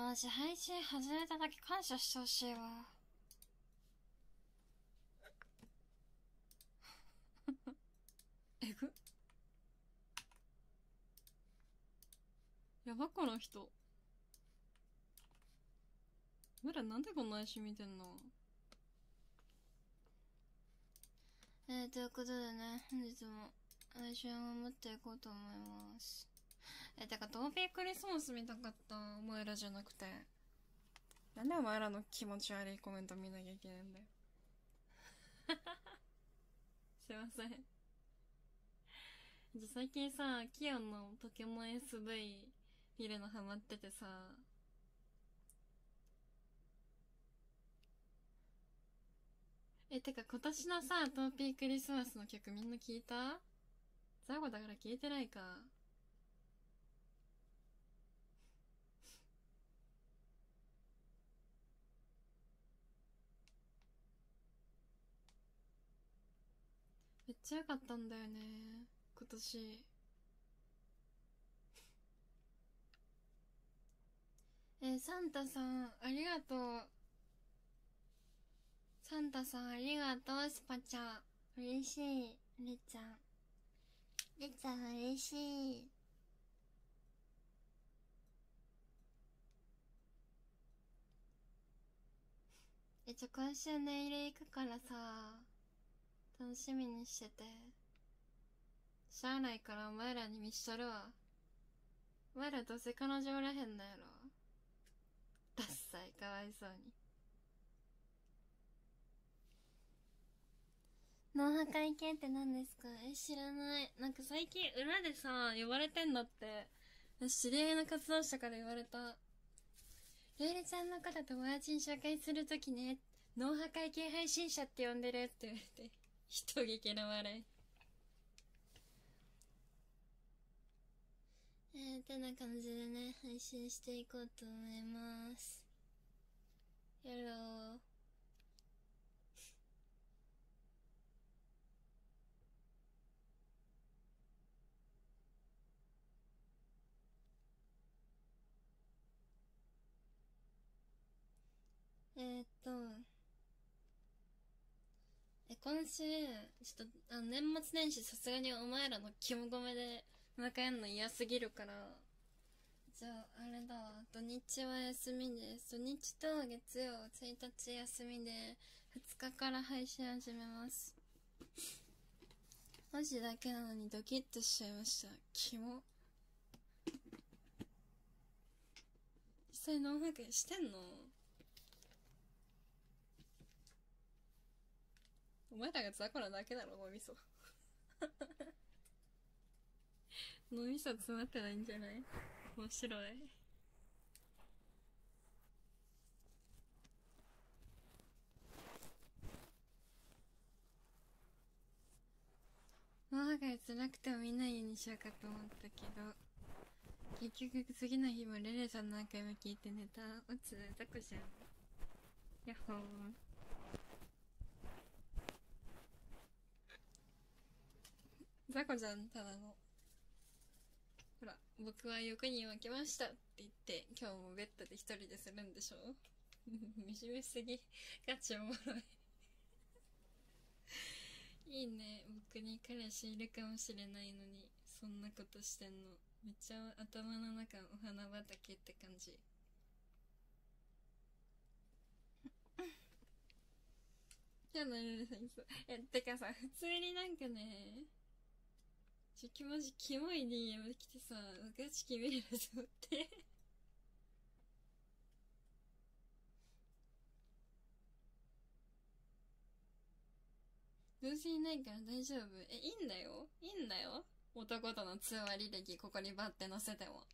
マジ配信始めただけ感謝してほしいわ。えぐ、やばこの人。俺らなんでこんな配信見てんの。ということでね、本日も配信を持っていこうと思います。てかトーピークリスマス見たかった。お前らじゃなくて。なんでお前らの気持ち悪いコメント見なきゃいけないんだよ。すいません。最近さ、キヨンのポケモン SV 見るのハマっててさ、てか今年のさ、トーピークリスマスの曲みんな聞いた？ザゴだから聞いてないか。めっちゃ良かったんだよね、今年。サンタさん、ありがとう。サンタさん、ありがとう、スパちゃん。嬉しい。りっちゃん。りっちゃん、嬉しい。今週ネイル行くからさ、楽しみにしてて。しゃあないからお前らに見しとるわ。お前らどうせ彼女おらへんのやろ。ダッサい、かわいそうに。脳破壊系って何ですか？知らない。なんか最近裏でさ、呼ばれてんだって。知り合いの活動者から言われた。レイレちゃんのこと友達に紹介するときね、脳破壊系配信者って呼んでるって言われて、人聞の笑い。てな感じでね、配信していこうと思います。やろう。今週、ちょっと、年末年始さすがにお前らの肝込めで仲やんの嫌すぎるから、じゃあ、あれだわ、土日は休みです。土日と月曜、1日休みで、2日から配信始めます。マジだけなのにドキッとしちゃいました。キモ。実際脳破壊してんの？お前らが雑魚なだけだろ、脳みそ。脳みそ詰まってないんじゃない？面白い。脳破壊辛くても見ないようにしようかと思ったけど、結局次の日もレレさん何回も聞いて寝た。おつ、ザコじゃん。やっほー。ザコじゃん、ただの。ほら、僕は欲に負けましたって言って、今日もベッドで一人でするんでしょ？惨めすぎ。ガチおもろい。いいね。僕に彼氏いるかもしれないのに、そんなことしてんの。めっちゃ頭の中お花畑って感じ。じゃあなるさんそう。てかさ、普通になんかね、マジキモい DM 来てさ、ガチ決めると思って。どうせいないから大丈夫。いいんだよ。いいんだよ。男との通話履歴ここにバッて載せても。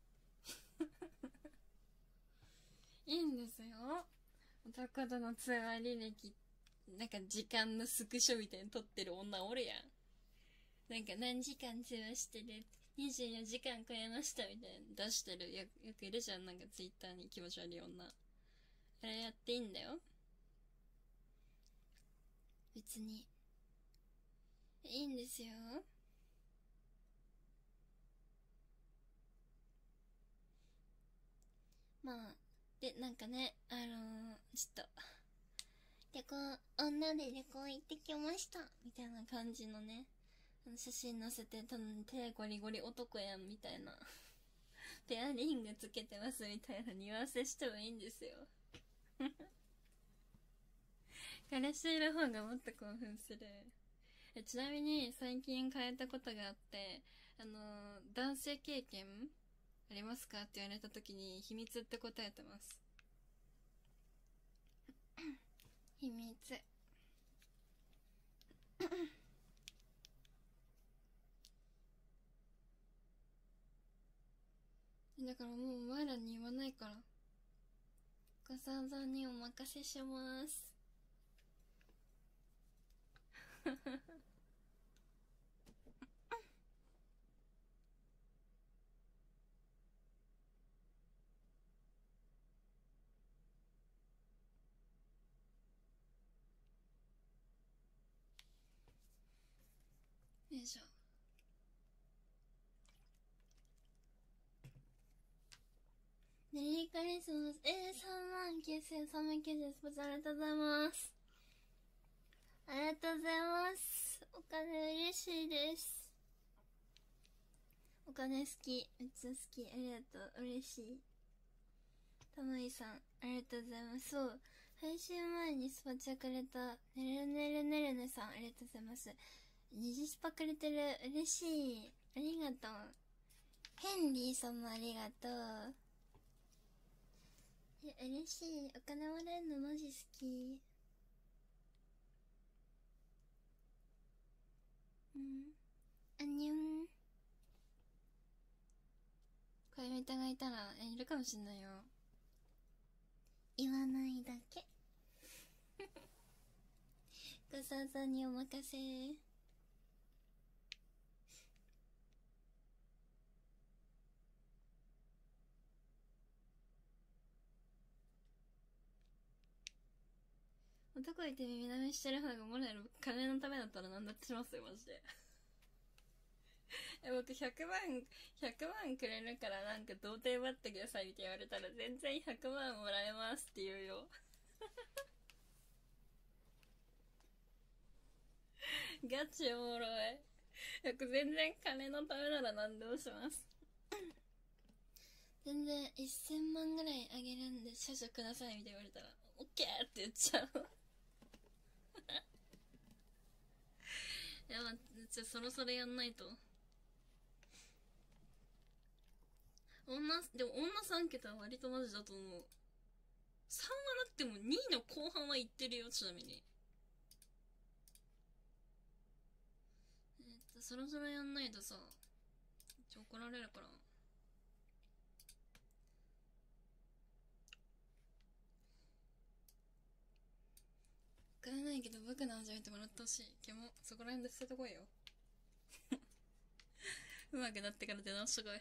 いいんですよ。男との通話履歴、なんか時間のスクショみたいに撮ってる女おるやん。なんか何時間通話してる、24時間超えましたみたいな出してる。よくいるじゃん、なんかツイッターに気持ち悪い女。あれやっていいんだよ。別に。いいんですよ。 まあでなんかねちょっと旅行、女で旅行行ってきましたみたいな感じのね写真載せて、たぶん手ゴリゴリ男やんみたいなペアリングつけてますみたいなニュアンスしてもいいんですよ彼氏いる方がもっと興奮する。ちなみに最近変えたことがあって、男性経験ありますかって言われた時に秘密って答えてます秘密だからもうお前らに言わないから、ご想像にお任せしますよいしょ。メリークリスマス39390スポーツありがとうございます。ありがとうございます。お金嬉しいです。お金好き、めっちゃ好き。ありがとう、嬉しい。たまいさんありがとうございます。そう、配信前にスパチャくれたねるねるねるねさんありがとうございます。虹スパくれてる、嬉しい。ありがとう。ヘンリーさんもありがとう。嬉しい。お金もらえるのマジ好き。あにゅん。恋人がいたらいるかもしんないよ。言わないだけご想像にお任せ。男いて耳舐めしてる方がもらえる金のためだったら何だってしますよマジで僕100万くれるからなんか童貞待ってくださいって言われたら全然100万もらえますって言うよガチおもろい。全然金のためなら何でもします全然1000万ぐらいあげるんで少々くださいみたいな言われたらオッケーって言っちゃういや、まあ、そろそろやんないと。でも女3桁は割とマジだと思う。3はだっても2位の後半はいってるよ、ちなみに。そろそろやんないとさ、怒られるから。わからないけど僕の味見てもらってほしい。キモ、そこら辺で捨ててこいよ。うまくなってから出直してこい。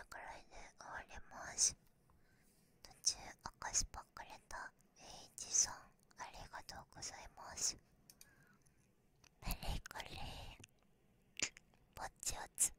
くらいで終わります。途中赤スパくれた H さんありがとうございます。メリークリーぼっちおつ